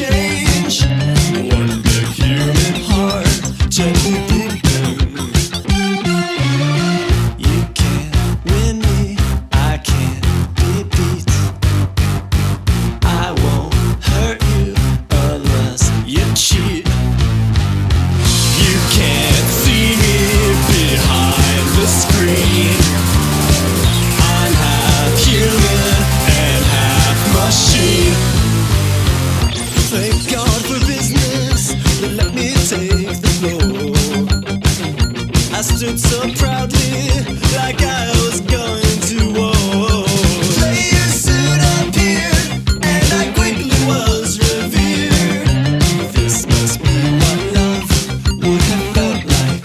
change. One big human heart gently beating. You can't win me, I can't be beat. I won't hurt you unless you cheat. You can't see me behind the screen. I'm half human and half machine. Thank God for business that let me take the floor. I stood so proudly like I was going to war. Players soon appeared and I quickly was revered. This must be what love would have felt like.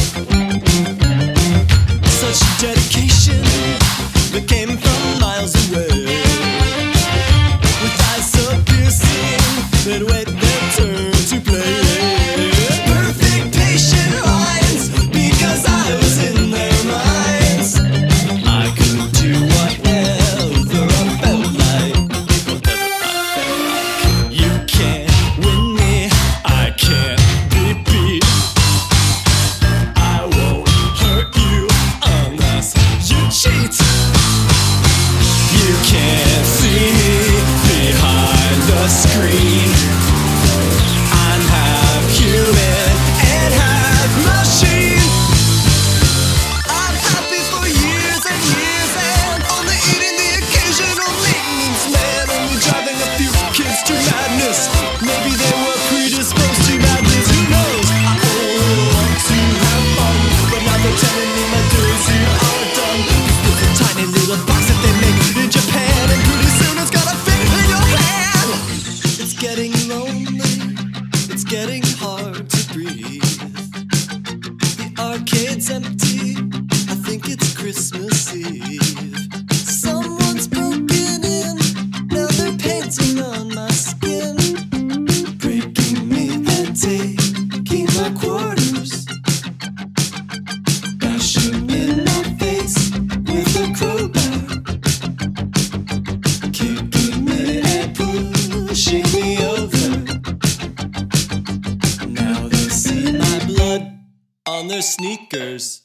Such dedication that came from miles away, with eyes so piercing that wait their turn to play. Perfect patient lines, because I was in their minds. I could do whatever I felt like. You can't win me, I can't be beat. I won't hurt you unless you cheat. You can't see me behind the screen. I'm half human and half machine. I'm happy for years and years and only eating the occasional maintenance man, only driving a few kids to madness. Maybe they were predisposed to madness, who knows? I only want to have fun, but now they're telling me my days here are done. This little tiny little box that they make in Japan, and pretty soon it's gonna fit in your hand. It's getting lonely, it's getting hard to breathe. The arcade's empty, I think it's Christmas Eve. Someone's broken in, now they're painting on my skin, breaking me and taking my quarters, bashing in my face with a crowbar, kicking me and pushing me over. Now they see my blood on their sneakers.